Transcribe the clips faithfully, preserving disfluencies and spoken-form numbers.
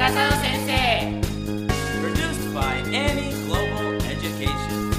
中野先生 Produced by Annie Global Education。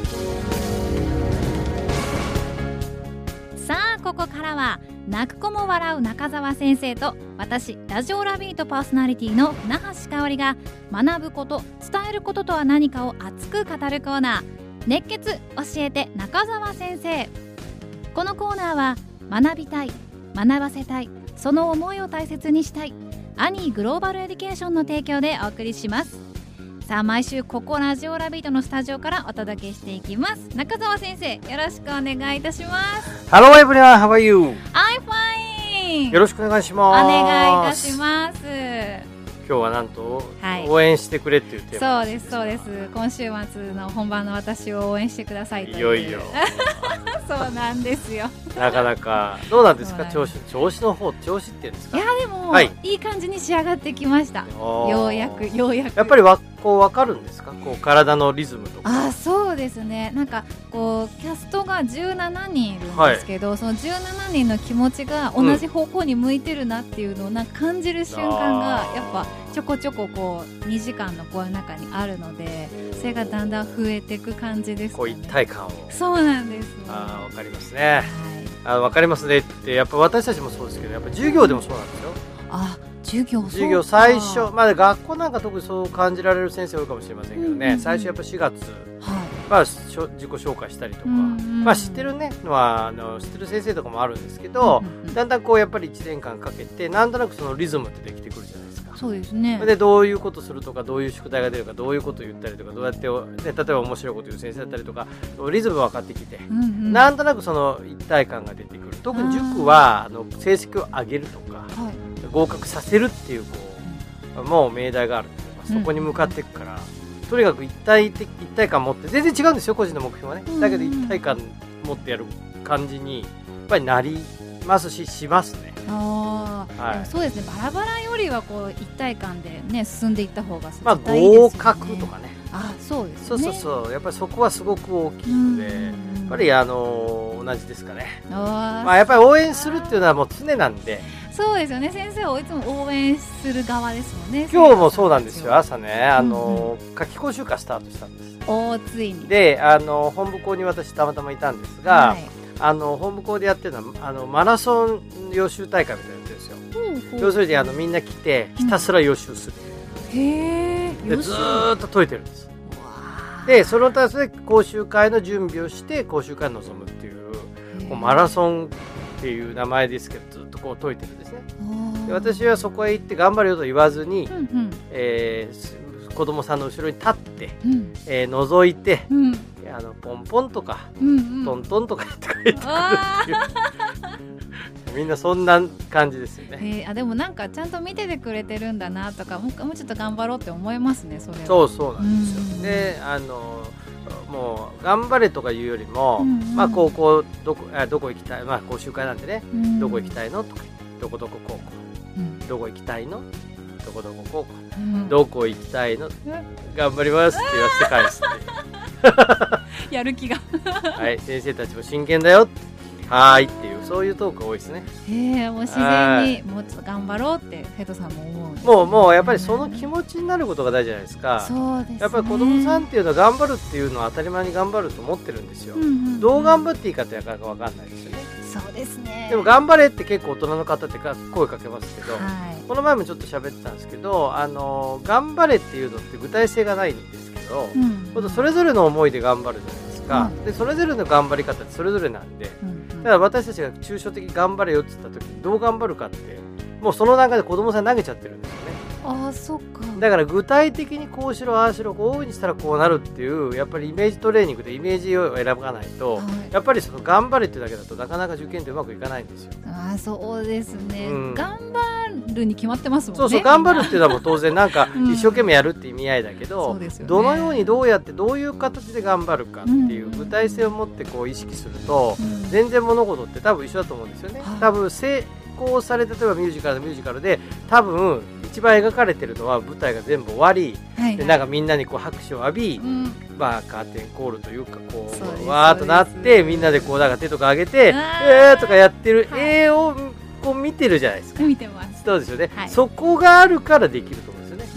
さあここからは泣く子も笑う中澤先生と私ラジオラビートパーソナリティの船橋香織が学ぶこと、伝えることとは何かを熱く語るコーナー、熱血教えて中澤先生。このコーナーは学びたい、学ばせたい、その思いを大切にしたいアニーグローバルエデュケーションの提供でお送りします。さあ毎週ここラジオラビートのスタジオからお届けしていきます。中澤先生よろしくお願いいたします。 Hello everyone, how are you? I'm fine。 よろしくお願いします。 お願いいたします。 今日はなんと、 はい、 応援してくれっていうテーマそうですそうです。今週末の本番の私を応援してくださいという。 いよいよそうなんですよ。 なかなかどうなんですか、調子調子の方、調子っていうんですか。 いやでも、 はい、 いい感じに仕上がってきました。ようやくようやくやっぱりわこう分かるんですか、こう体のリズムとか。 あ、そうですね。なんかこうキャストがじゅうななにんいるんですけど、はい、そのじゅうななにんの気持ちが同じ方向に向いてるなっていうのをなんか感じる瞬間がやっぱちょこちょここうにじかんの声の中にあるので、それがだんだん増えていく感じですかね。 こう一体感を。 そうなんです。 あ、わかりますね。 はい、 あ、わかりますねって、やっぱ私たちもそうですけど、やっぱ授業でもそうなんですよ。 あ、授業、そうか。 授業最初、まだ学校なんか特にそう感じられる先生多いかもしれませんけどね、うんうんうん、最初やっぱしがつ、はい、まあ、自己紹介したりとか、うんうん、まあ、知ってるねのはあの知ってる先生とかもあるんですけど、うんうん、だんだんこうやっぱりいちねんかんかけてなんとなくそのリズムってできてくるじゃないですか。 そうですね。 でどういうことするとか、どういう宿題が出るか、どういうことを言ったりとか、どうやって、ね、例えば面白いこと言う先生だったりとか、リズムが分かってきて、うんうん、なんとなくその一体感が出てくる。特に塾はあの成績を上げるとか、はい、合格させるっていうこう、うん、もう命題があるっていうか、そこに向かっていくから、うん、とにかく一体的一体感持って、全然違うんですよ個人の目標はね、うんうん、だけど一体感持ってやる感じにやっぱりなりますし、しますね。 あ、はい、そうですね。バラバラよりはこう一体感でね進んでいった方が絶対いいですよね。まあ合格とかね。 あ、そうですね。 そうそうそう。やっぱりそこはすごく大きいので、やっぱりあのー、同じですかね。あ、まあやっぱり応援するっていうのはもう常なんで。 そうですよね。先生をいつも応援する側ですもんね。 今日もそうなんですよ。朝ね、あのーうんうん、夏季講習会スタートしたんです。 お、ついに。 で、あのー、本部校に私たまたまいたんですが、はい、あの本部校でやってるのはあのマラソン予習大会みたいなのやってるんですよ。うん、要するにあのみんな来てひたすら予習する。うん、へー。でずーっと解いてるんです。でそのためで講習会の準備をして講習会に臨むっていう、こうマラソンっていう名前ですけど、ずっとこう解いてるんですね。で私はそこへ行って頑張るよと言わずに、うんうん、えー、子供さんの後ろに立って、うん、えー、覗いて、うん、あのポンポンとか、うんうん、トントンとかやってくれてくるっていうみんなそんな感じですよね。 えー、あでもなんかちゃんと見ててくれてるんだなとか、もう、もうちょっと頑張ろうって思いますね。それはそうそうなんですよ。うん、であのもう頑張れとかいうよりも、うんうん、まあ高校どこあどこ行きたい、まあ講習会なんでね、うん、どこ行きたいのとか、どこどこ高校、うん、どこ行きたいの、どこどこ高校、うん、どこ行きたいの、うん、頑張りますって言わせて返すってやる気がはい、先生たちも真剣だよ、はーいっていう、そういうトークが多いですね。 へえ、もう自然にもうちょっと頑張ろうって生徒さんも思うんです、ね、 もうもうやっぱりその気持ちになることが大事じゃないですか。 そうですね。 やっぱり子供さんっていうのは頑張るっていうのは当たり前に頑張ると思ってるんですよ。うんうんうん、どう頑張っていいかってなかなか分かんないですよね。 そうですね。 でも頑張れって結構大人の方って声かけますけど、はい、この前もちょっと喋ってたんですけど、あの頑張れっていうのって具体性がないんですけど、うんうん、それぞれの思いで頑張るじゃないですか。うん、でそれぞれの頑張り方ってそれぞれなんで、うん、だから私たちが抽象的に頑張れよって言った時にどう頑張るかってもうその段階で子供さん投げちゃってるんですよね。 ああ、そっか。 だから具体的にこうしろああしろこういう風にしたらこうなるっていうやっぱりイメージトレーニングでイメージを選ばないと、はい、やっぱりその頑張れってだけだとなかなか受験ってうまくいかないんですよ。 ああ、そうですね、うん、頑張るに決まってますもんね。 そうそう、頑張るっていうのはもう当然なんか一生懸命やるって意味合いだけど、うんね、どのようにどうやってどういう形で頑張るかっていう具体性を持ってこう意識すると、うん、全然物事って多分一緒だと思うんですよね。多分成功され例えばミュージカルのミュージカルで多分一番描かれてるのは舞台が全部終わり、はいはい、でなんかみんなにこう拍手を浴び、うん、まあ、カーテンコールというかこう、うわーっとなってみんなでこうなんか手とか上げてえーとかやってる絵をこう見てるじゃないですか。 見てます。 そうですよね、 はい、 そこがあるからできると思うんですよね。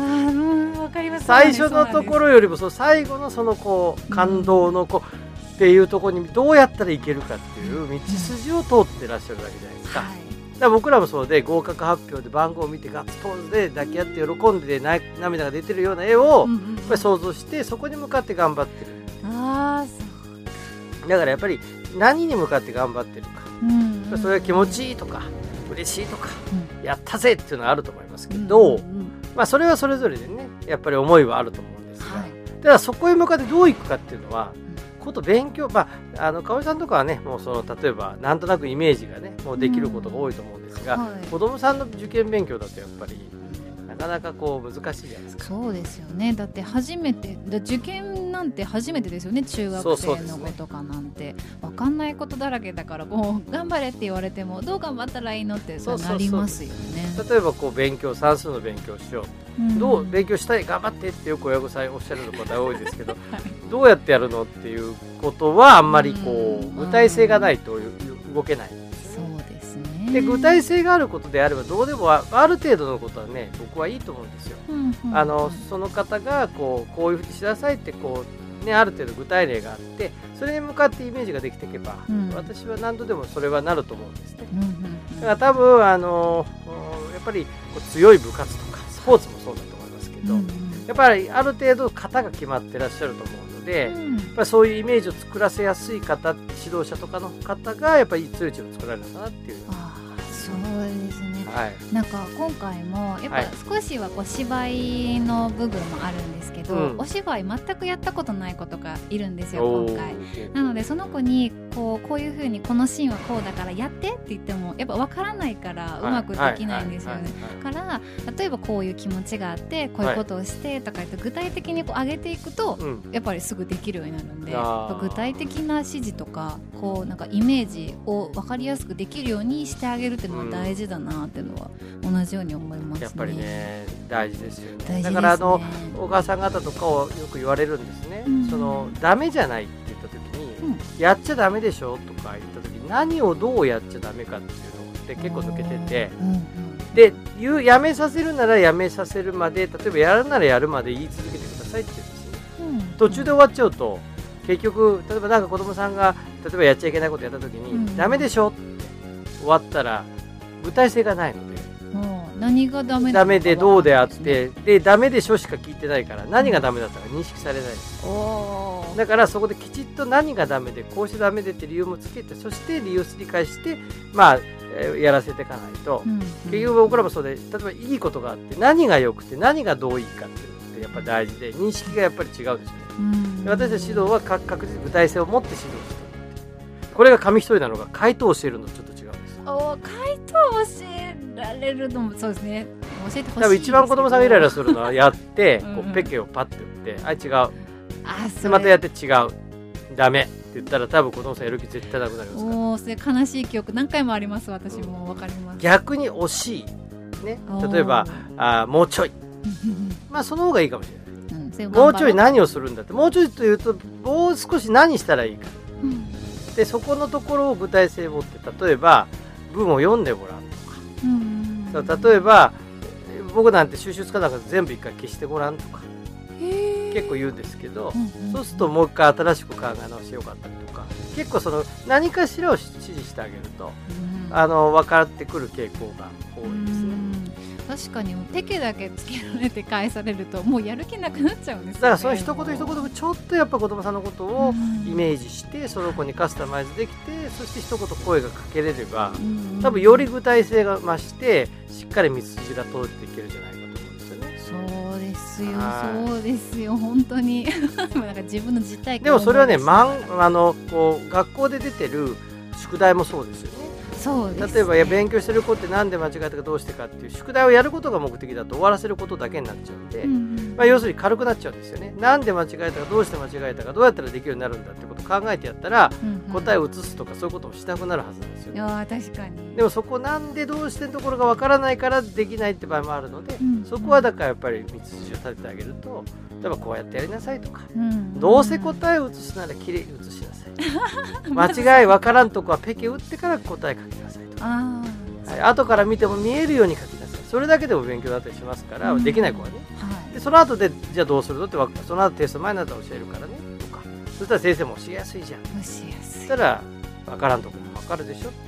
わかります。 最初のところよりもその最後のそのこう感動のこう、うん、っていうところにどうやったらいけるかっていう道筋を通ってらっしゃるだけじゃないですか。うん、はい、だから僕らもそうで合格発表で番号を見てガッツポーズで抱き合って喜んで涙が出てるような絵をやっぱり想像してそこに向かって頑張ってる。あ、そうだからやっぱり何に向かって頑張ってるか、うん、それは気持ちいいとか嬉しいとか、うん、やったぜっていうのはあると思いますけど、うん、まあ、それはそれぞれでねやっぱり思いはあると思うんですが、はい、ただそこへ向かってどういくかっていうのはこと勉強、まあ、あの香織さんとかはねもうその例えばなんとなくイメージがねもうできることが多いと思うんですが、うん、はい、子どもさんの受験勉強だとやっぱりなかなかこう難しいじゃないですか。 そうですよね。だって初めてだ受験なんて初めてですよね。中学生の子とかなんて分かんないことだらけだからこう頑張れって言われてもどう頑張ったらいいのってなりますよね。 例えばこう勉強算数の勉強しよう、うん、どう勉強したい頑張ってってよく親御さんおっしゃる方が多いですけど、はい、どうやってやるのっていうことはあんまりこう具体性がないと動けない。で具体性があることであればどうでもある程度のことはね僕はいいと思うんですよ。うんうんうん、あのその方がこうこういうふうにしなさいってこう、ね、ある程度具体例があってそれに向かってイメージができていけば、うん、私は何度でもそれはなると思うんですね。うんうんうん、だから多分あのやっぱりこう強い部活とかスポーツもそうだと思いますけど、うんうん、やっぱりある程度型が決まってらっしゃると思うので、うん、やっぱりそういうイメージを作らせやすい方指導者とかの方がやっぱり強いチームを作られるのかなっていう。 そうですね、 はい、 なんか今回もやっぱ少しはこう芝居の部分もあるんですけど、うん、お芝居全くやったことない子とかいるんですよ今回。なのでその子にこう、こういう風にこのシーンはこうだからやってって言ってもやっぱ分からないからうまくできないんですよね。から例えばこういう気持ちがあってこういうことをしてとか言って具体的にこう上げていくと、うん、やっぱりすぐできるようになるんで、具体的な指示とかこうなんかイメージを分かりやすくできるようにしてあげるっていうのは大事だなっていうのは同じように思いますね。 やっぱりね大事ですよね。 大事ですね。 だからあのお母さん方とかをよく言われるんですね。うん、そのダメじゃないって言った時に、うん、やっちゃダメでしょとか言った時に何をどうやっちゃダメかっていうのって結構抜けてて、うんうん、で言うやめさせるならやめさせるまで例えばやるならやるまで言い続けてくださいって言うんですね。うん、途中で終わっちゃうと結局例えばなんか子供さんが例えばやっちゃいけないことやった時に、うん、ダメでしょって終わったら具体性がないので、 うん、何がダメダメでどうであって、でダメでしょしか聞いてないから何がダメだったか認識されないです。おだからそこできちっと何がダメでこうしてダメでって理由もつけてそして理由を理解してまあ、えー、やらせていかないと、うんうん、結局僕らもそうで例えばいいことがあって何が良くて何がどういいかっていうのってやっぱ大事で認識がやっぱり違うんですよね。うん、で私たち指導は確実に具体性を持って指導している。これが紙一重なのが回答を教えるのとちょっと違うんですよ。 お回答を教えられるのもそうですね。教えてほしいですけど。 多分一番子供さんがイライラするのはやってこうペケをパッて打ってあ違うあでまたやって違うダメって言ったら多分子供さんやる気絶対なくなりますから。 おそれ悲しい記憶何回もあります私も分かります。 逆に惜しい、ね、例えばあもうちょいまあその方がいいかもしれない、うん、もうちょい何をするんだってもうちょいというともう少し何したらいいか、うん、でそこのところを具体性を持って例えば文を読んでもらうとか、うん、例えば僕なんて収集つかなくて全部一回消してごらんとか結構言うんですけど、うんうん、そうするともう一回新しく考え直してよかったりとか結構その何かしらを指示してあげると、うん、あの分かってくる傾向が多いですね。 確かにペケだけつけられて返されるともうやる気なくなっちゃうんですよね。 だからその一言一言ちょっとやっぱ子供さんのことをイメージしてその子にカスタマイズできてそして一言声がかけれれば多分より具体性が増してしっかり道筋が通っていけるじゃないかと思うんですよね。 そうですよそうですよ本当になんか自分の実体験でもそれはね、まん、あのこう学校で出てる宿題もそうですよね。 そうですね、 例えばいや勉強してる子ってなんで間違えたかどうしてかっていう宿題をやることが目的だと終わらせることだけになっちゃうんで、うんうんまあ、要するに軽くなっちゃうんですよね。なんで間違えたかどうして間違えたかどうやったらできるようになるんだってことを考えてやったら、うんうん、答えを移すとかそういうことをしなくなるはずなんですよね。 いや確かに。 でもそこなんでどうしてるところがわからないからできないって場合もあるので、うんうん、そこはだからやっぱり道筋を立ててあげると例えばこうやってやりなさいとか、うんうん、どうせ答えを移すならきれいに移しなさい間違いわからんとこはペケ打ってから答え書きなさいとかあ、はい、後から見ても見えるように書きなさい。それだけでも勉強だったりしますから、うん、できない子はね、はいでその後でじゃあどうするのってその後テスト前になったら教えるからねとか、そしたら先生も教えやすいじゃん。教えやすい。そしたら分からんとこも分かるでしょって。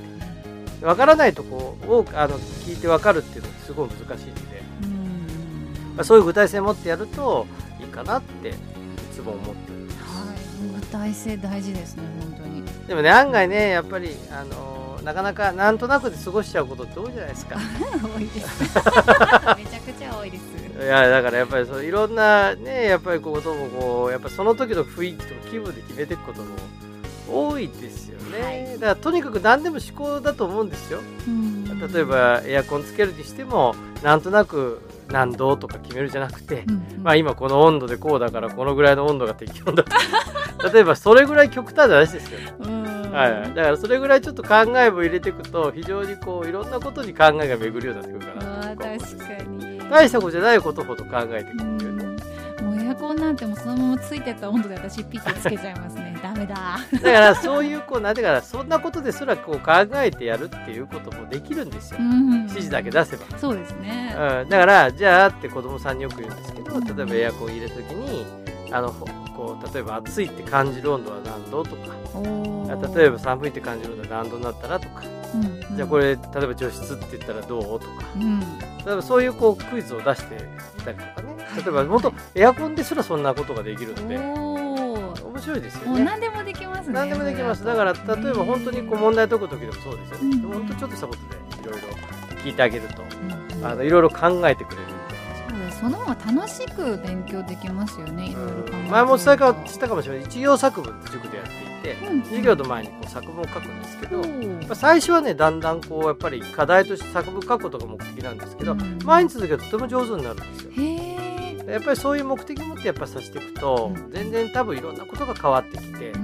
分からないとこをあの聞いて分かるっていうのはすごい難しいので、うん、まあ、そういう具体性を持ってやるといいかなっていつも思ってるんです。 はい、具体性大事ですね本当に。 でもね案外ねやっぱりあのなかなかなんとなくで過ごしちゃうことって多いじゃないですか。 多いです。めちゃくちゃ多いです。 いやだからやっぱりそういろんなねやっぱりこともこうやっぱその時の雰囲気とか気分で決めていくことも多いですよね。はい、だからとにかく何でも思考だと思うんですよ。例えばエアコンつけるにしてもなんとなく何度とか決めるじゃなくて、うんうん、まあ今この温度でこうだからこのぐらいの温度が適温だと例えばそれぐらい極端な話ですよ。はい、だからそれぐらいちょっと考えを入れていくと非常にこういろんなことに考えが巡るようになってくるかな。 あ確かに大したことじゃないことほど考えてくるっていうね。 もうエアコンなんてもうそのままついてた温度で私ピッてつけちゃいますね。ダメだ。 だからそういうこうなんていうかなそんなことですらこう考えてやるっていうこともできるんですよ。うんうん、指示だけ出せば。 そうですね。 うん、だからじゃあって子供さんによく言うんですけど、例えばエアコン入れるときにあのこう例えば暑いって感じる温度は何度とか、例えば寒いって感じる温度は何度になったらとか、うんうん、じゃあこれ例えば除湿って言ったらどうとか、うん、例えばそういうこうクイズを出してきたりとかね、例えば本当エアコンですらそんなことができるので面白いですよね。 もう何でもできますね。 何でもできます。だから例えば本当にこう問題解く時でもそうですよね、うん、本当ちょっとしたことでいろいろ聞いてあげると、うん、あのいろいろ考えてくれる。 その方が楽しく勉強できますよね。いろいろ考えて、 前も伝えしたかもしれない。一行作文って塾でやっていて、うん、授業の前にこう作文を書くんですけど、やっぱ最初はねだんだんこうやっぱり課題として作文書くことが目的なんですけど、うん、毎日続けるととても上手になるんですよ。へやっぱりそういう目的を持ってやっぱさせていくと、うん、全然多分いろんなことが変わってきて、うん、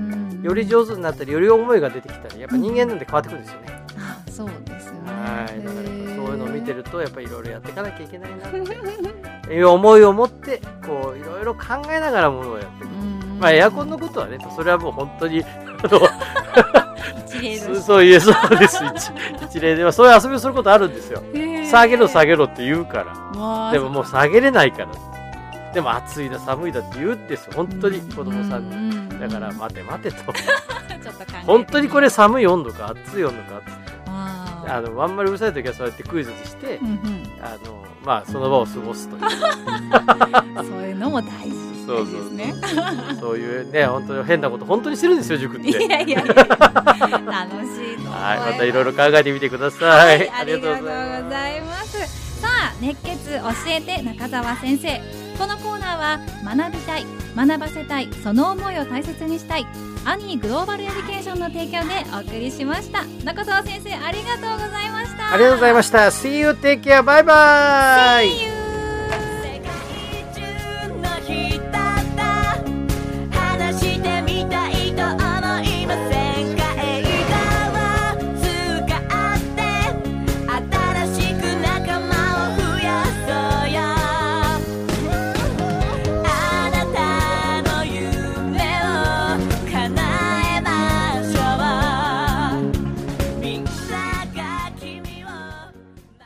より上手になったりより思いが出てきたり、やっぱ人間なんで変わってくるんですよね。 うん、あそうですよね。 はいだからそういうのを見てるとやっぱりいろいろやっていかなきゃいけないなっていう思いを持ってこういろいろ考えながらものをやっていく。まあエアコンのことはねそれはもう本当に一例です。 そういうそうです 一, 一例ではそういう遊びをすることあるんですよ。下げろ下げろって言うからでももう下げれないからでも暑いだ寒いだって言うんですよ本当に子供さんに。だから待て待てとちょっと考え本当にこれ寒い温度か暑い温度かってあのあんまりうるさい時はそうやってクイズにして、うんうん、あのまあその場を過ごすというそういうのも大事ですね。 そういうね本当に変なこと本当にしてるんですよ塾って。いやいやいや楽しいと思います。はいまたいろいろ考えてみてください。はい、 ありがとうございます。さあ熱血教えて中澤先生、このコーナーは学びたい学ばせたいその思いを大切にしたいアニーグローバルエデュケーションの提供でお送りしました。中澤先生ありがとうございました。 ありがとうございました。 See you, take care, bye bye. See you